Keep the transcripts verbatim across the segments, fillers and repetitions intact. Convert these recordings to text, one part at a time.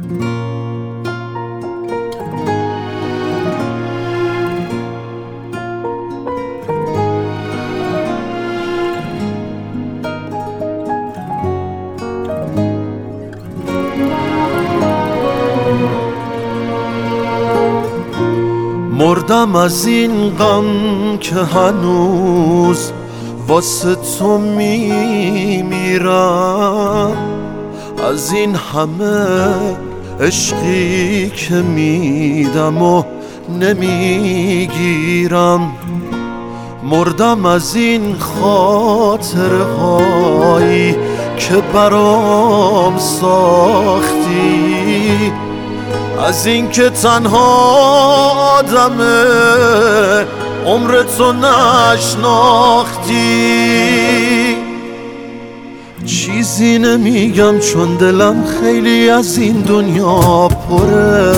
مردم از این غم که هنوز واسه تو میمیرم، از این همه عشقی که میدم و نمیگیرم. مردم از این خاطره هایی که برام ساختی، از این که تنها آدمه عمر تو نشناختی. چیزی نمیگم چون دلم خیلی از این دنیا پره،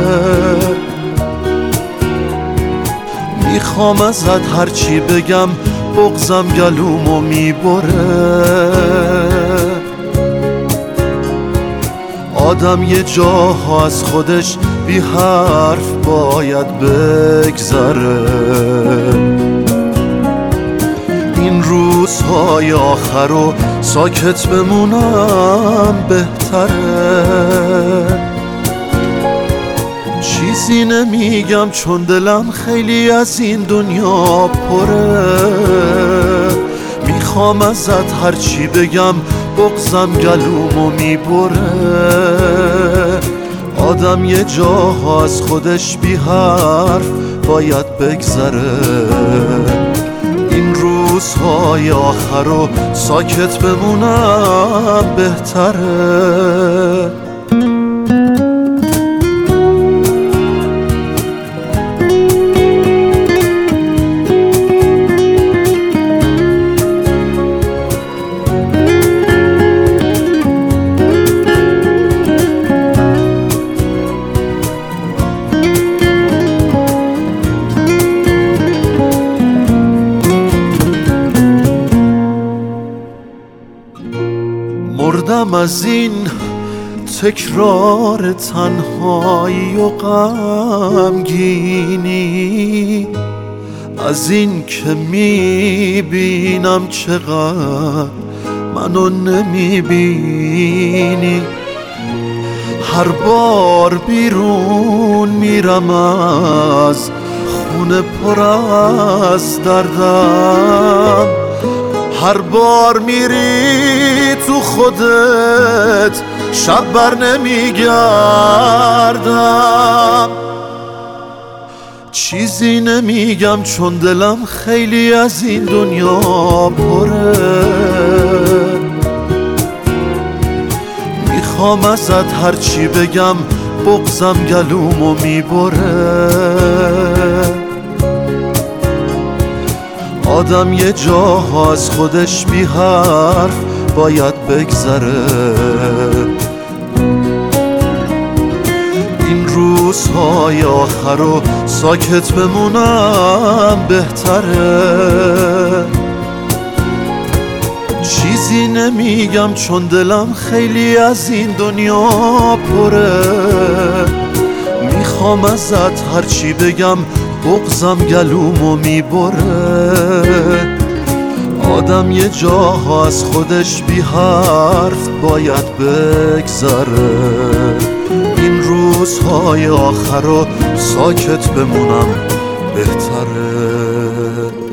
میخوام ازت هرچی بگم بغضم گلومو میبره. آدم یه جاها از خودش بی حرف باید بگذره، این روزهای آخر رو ساکت بمونم بهتره. چیزی نمیگم چون دلم خیلی از این دنیا پره، میخوام ازت هرچی بگم بغضم گلومو میبره. آدم یه جاها از خودش بی حرف باید بگذره، این روزهای آخر رو ساکت بمونم بهتره. مردم از این تکرار تنهایی و غمگینی، از این که میبینم چقدر منو نمیبینی. هر بار بیرون میرم از خونه پر از دردم، هر بار میری تو خودت شب بر نمیگردم. چیزی نمیگم چون دلم خیلی از این دنیا پره، میخوام ازت هرچی بگم بغضم گلومو میبره. آدم یه جاها از خودش بی حرف باید بگذره، این روزهای آخر رو ساکت بمونم بهتره. چیزی نمیگم چون دلم خیلی از این دنیا پره، میخوام ازت هرچی بگم بغضم گلومو میبره. آدم یه جاها از خودش بی حرف باید بگذره، این روزهای آخر رو ساکت بمونم بهتره.